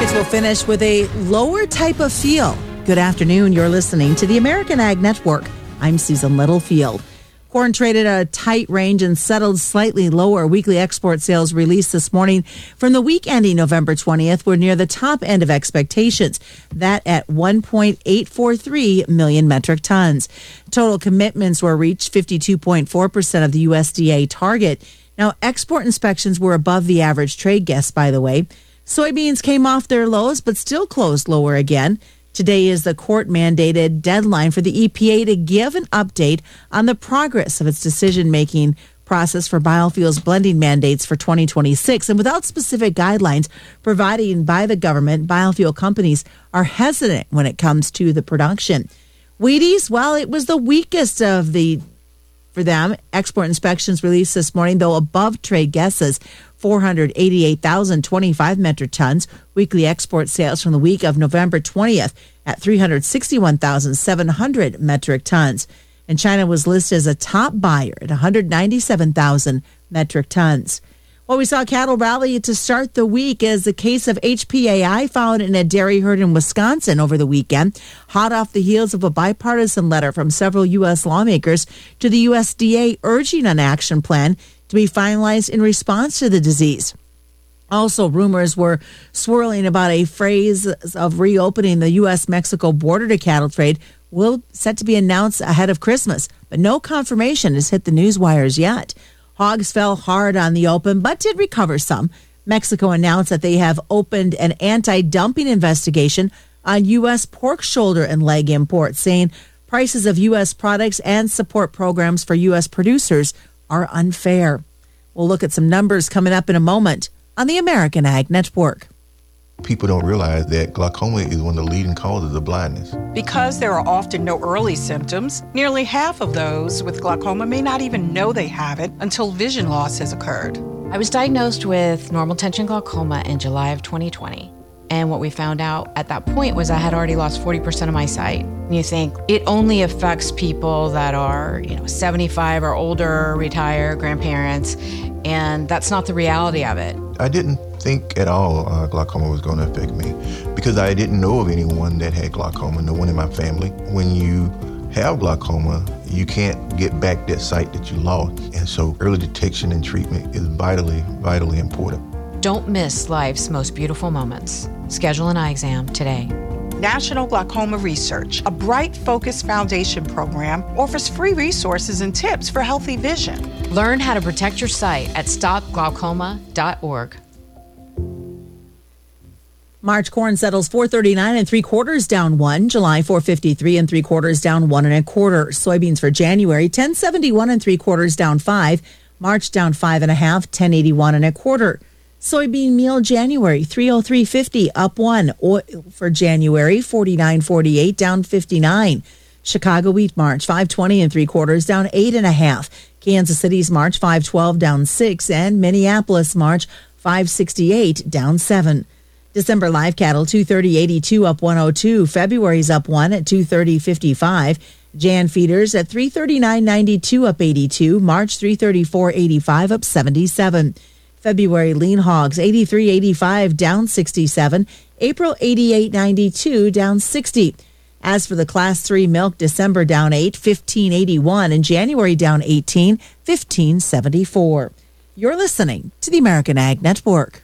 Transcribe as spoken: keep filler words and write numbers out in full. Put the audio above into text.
We'll finish with a lower type of feel. Good afternoon. You're listening to the American Ag Network. I'm Susan Littlefield. Corn traded at a tight range and settled slightly lower. Weekly export sales released this morning from the week ending November twentieth were near the top end of expectations, that at one point eight four three million metric tons. Total commitments were reached fifty-two point four percent of the U S D A target. Now, export inspections were above the average trade guess, by the way. Soybeans came off their lows, but still closed lower again. Today is the court-mandated deadline for the E P A to give an update on the progress of its decision-making process for biofuels blending mandates for twenty twenty-six. And without specific guidelines provided by the government, biofuel companies are hesitant when it comes to the production. Wheaties, well, it was the weakest of the for them. Export inspections released this morning, though above trade guesses, four hundred eighty-eight thousand twenty-five metric tons. Weekly export sales from the week of November twentieth at three hundred sixty-one thousand seven hundred metric tons. And China was listed as a top buyer at one hundred ninety-seven thousand metric tons. Well, we saw cattle rally to start the week as the case of H P A I found in a dairy herd in Wisconsin over the weekend, hot off the heels of a bipartisan letter from several U S lawmakers to the U S D A urging an action plan to be finalized in response to the disease. Also, rumors were swirling about a phrase of reopening the U S Mexico border to cattle trade will set to be announced ahead of Christmas, but no confirmation has hit the news wires yet. Hogs fell hard on the open, but did recover some. Mexico announced that they have opened an anti-dumping investigation on U S pork shoulder and leg imports, saying prices of U S products and support programs for U S producers are unfair. We'll look at some numbers coming up in a moment on the American Ag Network. People don't realize that glaucoma is one of the leading causes of blindness. Because there are often no early symptoms, nearly half of those with glaucoma may not even know they have it until vision loss has occurred. I was diagnosed with normal tension glaucoma in July of twenty twenty. And what we found out at that point was I had already lost forty percent of my sight. And you think it only affects people that are, you know, seventy-five or older, retired, grandparents, and that's not the reality of it. I didn't think at all uh, glaucoma was going to affect me because I didn't know of anyone that had glaucoma, no one in my family. When you have glaucoma, you can't get back that sight that you lost. And so early detection and treatment is vitally, vitally important. Don't miss life's most beautiful moments. Schedule an eye exam today. National Glaucoma Research, a Bright Focus Foundation program, offers free resources and tips for healthy vision. Learn how to protect your sight at stop glaucoma dot org. March corn settles four thirty-nine and three quarters down one. July four fifty-three and three quarters down one and a quarter. Soybeans for January ten seventy-one and three quarters down five. March down five and a half. ten eighty-one and a quarter. Soybean meal January three oh three fifty up one. Oil for January forty-nine forty-eight down fifty-nine. Chicago wheat March five twenty and three quarters down eight and a half. Kansas City's March five twelve down six and Minneapolis March five sixty-eight down seven. December live cattle two thirty eighty-two up one oh two. February's up one at two thirty fifty-five. Jan feeders at three thirty-nine ninety-two up eighty-two. March three thirty-four eighty-five up seventy-seven. February lean hogs eighty-three eighty-five down sixty-seven. April eighty-eight ninety-two down sixty. As for the class three milk, December down eight, fifteen eighty-one, and January down eighteen, fifteen seventy-four. You're listening to the American Ag Network.